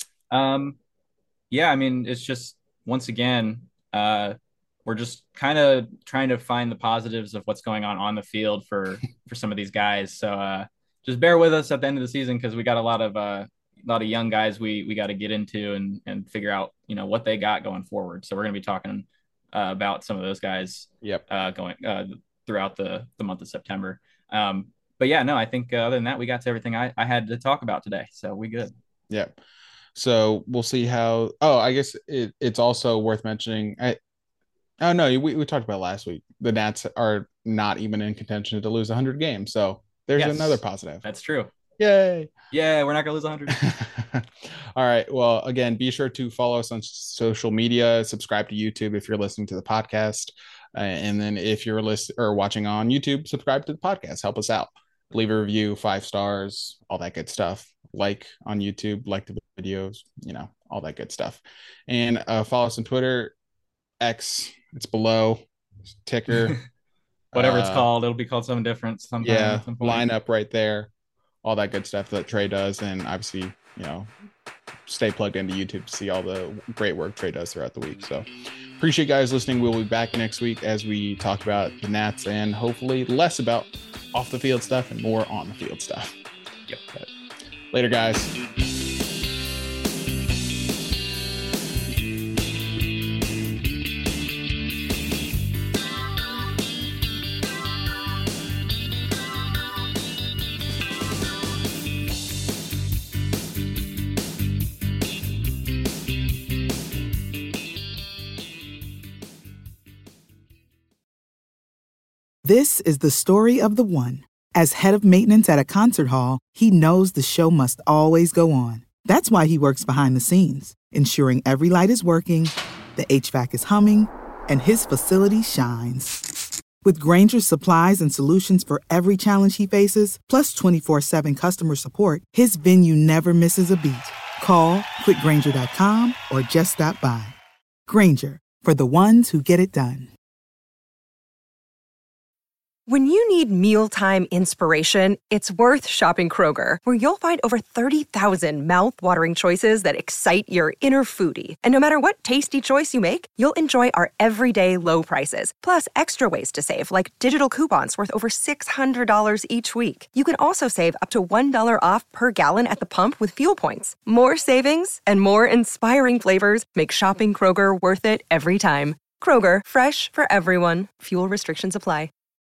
Um, yeah, I mean, it's just, once again, uh, we're just kind of trying to find the positives of what's going on on the field for, for some of these guys. So uh, just bear with us at the end of the season, because we got a lot of uh, a lot of young guys we we got to get into and and figure out, you know, what they got going forward. So we're going to be talking uh, about some of those guys. Yep. Uh, going uh, throughout the the month of September. Um, but yeah, no, I think uh, other than that, we got to everything I, I had to talk about today. So we good. Yeah. So we'll see how, oh, I guess it, it's also worth mentioning. I, oh no, we, we talked about last week. The Nats are not even in contention to lose one hundred games. So there's yes, another positive. That's true. Yay. Yeah. We're not going to lose one hundred. All right. Well, again, be sure to follow us on social media, subscribe to YouTube if you're listening to the podcast. Uh, and then if you're listening or watching on YouTube, subscribe to the podcast. Help us out. Leave a review, five stars, all that good stuff. Like on YouTube, like the videos, you know, all that good stuff. And uh, follow us on Twitter, X. It's below ticker. Whatever uh, it's called, it'll be called something different sometime. Yeah, some line up right there. All that good stuff that Trey does. And obviously, you know, stay plugged into YouTube to see all the great work Trey does throughout the week. So appreciate you guys listening. We'll be back next week as we talk about the Nats and hopefully less about off the field stuff and more on the field stuff. Yep. But later, guys. This is the story of the one. As head of maintenance at a concert hall, he knows the show must always go on. That's why he works behind the scenes, ensuring every light is working, the H V A C is humming, and his facility shines. With Grainger's supplies and solutions for every challenge he faces, plus twenty-four seven customer support, his venue never misses a beat. Call quick grainger dot com or just stop by. Grainger, for the ones who get it done. When you need mealtime inspiration, it's worth shopping Kroger, where you'll find over thirty thousand mouth-watering choices that excite your inner foodie. And no matter what tasty choice you make, you'll enjoy our everyday low prices, plus extra ways to save, like digital coupons worth over six hundred dollars each week. You can also save up to one dollar off per gallon at the pump with fuel points. More savings and more inspiring flavors make shopping Kroger worth it every time. Kroger, fresh for everyone. Fuel restrictions apply.